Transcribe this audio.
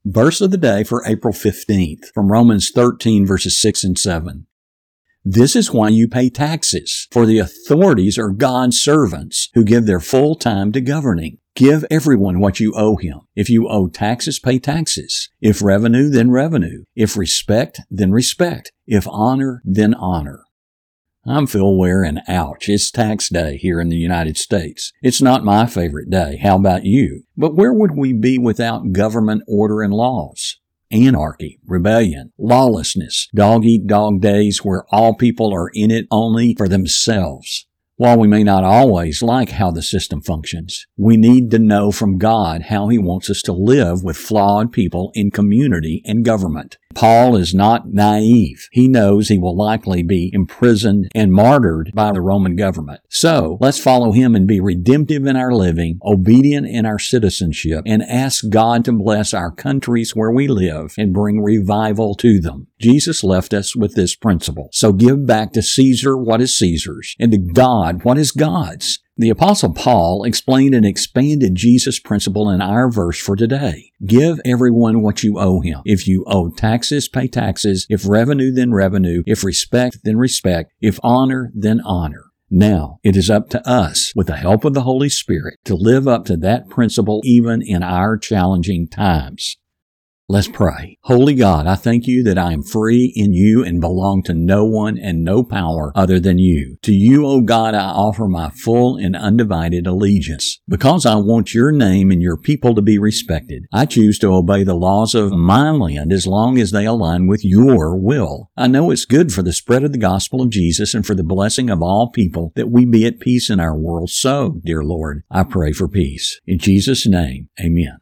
Verse of the day for April 15th from Romans 13 verses 6 and 7. This is why you pay taxes, for the authorities are God's servants who give their full time to governing. Give everyone what you owe him. If you owe taxes, pay taxes. If revenue, then revenue. If respect, then respect. If honor, then honor. I'm Phil Ware, and ouch, it's tax day here in the United States. It's not my favorite day. How about you? But where would we be without government order and laws? Anarchy, rebellion, lawlessness, dog-eat-dog days where all people are in it only for themselves. While we may not always like how the system functions, we need to know from God how He wants us to live with flawed people in community and government. Paul is not naive. He knows he will likely be imprisoned and martyred by the Roman government. So, let's follow him and be redemptive in our living, obedient in our citizenship, and ask God to bless our countries where we live and bring revival to them. Jesus left us with this principle. So give back to Caesar what is Caesar's, and to God what is God's. The Apostle Paul explained and expanded Jesus' principle in our verse for today. Give everyone what you owe him. If you owe taxes, pay taxes. If revenue, then revenue. If respect, then respect. If honor, then honor. Now, it is up to us, with the help of the Holy Spirit, to live up to that principle even in our challenging times. Let's pray. Holy God, I thank you that I am free in you and belong to no one and no power other than you. To you, O God, I offer my full and undivided allegiance. Because I want your name and your people to be respected, I choose to obey the laws of my land as long as they align with your will. I know it's good for the spread of the gospel of Jesus and for the blessing of all people that we be at peace in our world. So, dear Lord, I pray for peace. In Jesus' name, amen.